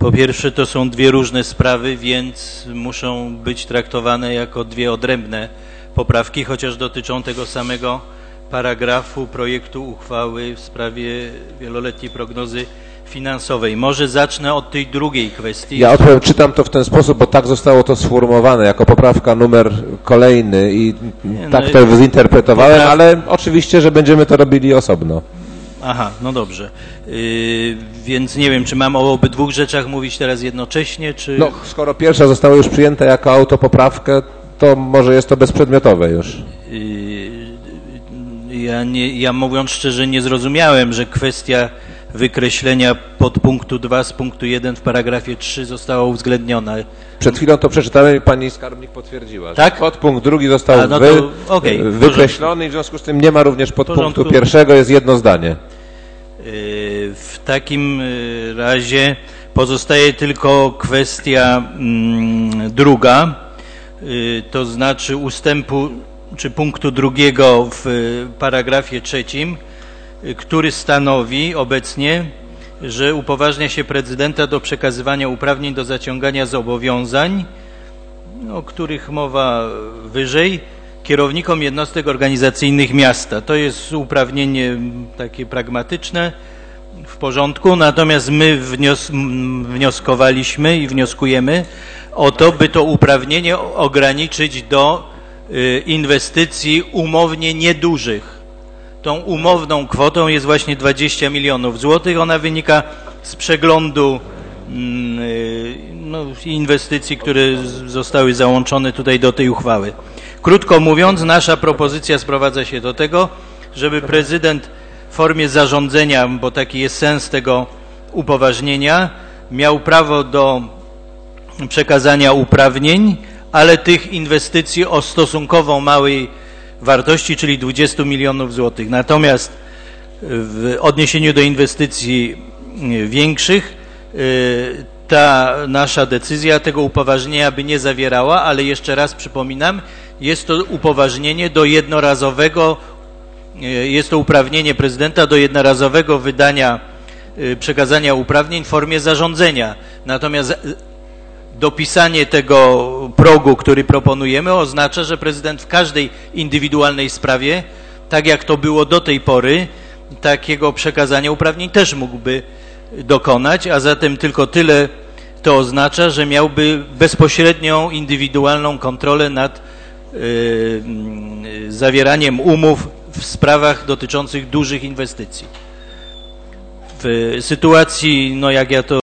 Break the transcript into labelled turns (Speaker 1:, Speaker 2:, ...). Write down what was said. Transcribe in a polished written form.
Speaker 1: Po pierwsze, to są dwie różne sprawy, więc muszą być traktowane jako dwie odrębne poprawki, chociaż dotyczą tego samego paragrafu projektu uchwały w sprawie wieloletniej prognozy finansowej. Może zacznę od tej drugiej kwestii.
Speaker 2: Ja czytam to w ten sposób, bo tak zostało to sformułowane, jako poprawka numer kolejny i tak to zinterpretowałem, ale oczywiście, że będziemy to robili osobno.
Speaker 1: Aha, no dobrze. Więc nie wiem, czy mam o obydwu rzeczach mówić teraz jednocześnie, czy...
Speaker 2: No, skoro pierwsza została już przyjęta jako autopoprawkę, to może jest to bezprzedmiotowe już.
Speaker 1: Ja mówiąc szczerze nie zrozumiałem, że kwestia wykreślenia podpunktu 2 z punktu 1 w paragrafie 3 została uwzględniona. Przed
Speaker 2: chwilą to przeczytałem i pani skarbnik potwierdziła, że
Speaker 1: tak?
Speaker 2: podpunkt drugi został wykreślony i w związku z tym nie ma również podpunktu pierwszego, jest jedno zdanie.
Speaker 1: W takim razie pozostaje tylko kwestia druga, to znaczy ustępu czy punktu drugiego w paragrafie 3, który stanowi obecnie, że upoważnia się prezydenta do przekazywania uprawnień do zaciągania zobowiązań, o których mowa wyżej, kierownikom jednostek organizacyjnych miasta. To jest uprawnienie takie pragmatyczne, w porządku, natomiast my wnioskowaliśmy i wnioskujemy o to, by to uprawnienie ograniczyć do inwestycji umownie niedużych. Tą umowną kwotą jest właśnie 20 milionów złotych. Ona wynika z przeglądu inwestycji, które zostały załączone tutaj do tej uchwały. Krótko mówiąc, nasza propozycja sprowadza się do tego, żeby prezydent w formie zarządzenia, bo taki jest sens tego upoważnienia, miał prawo do przekazania uprawnień, ale tych inwestycji o stosunkowo małej wartości, czyli 20 milionów złotych. Natomiast w odniesieniu do inwestycji większych ta nasza decyzja tego upoważnienia by nie zawierała, ale jeszcze raz przypominam, jest to upoważnienie do jednorazowego, jest to uprawnienie prezydenta do jednorazowego wydania, przekazania uprawnień w formie zarządzenia. Natomiast dopisanie tego progu, który proponujemy, oznacza, że prezydent w każdej indywidualnej sprawie, tak jak to było do tej pory, takiego przekazania uprawnień też mógłby dokonać, a zatem tylko tyle to oznacza, że miałby bezpośrednią, indywidualną kontrolę nad zawieraniem umów w sprawach dotyczących dużych inwestycji. W sytuacji, jak ja to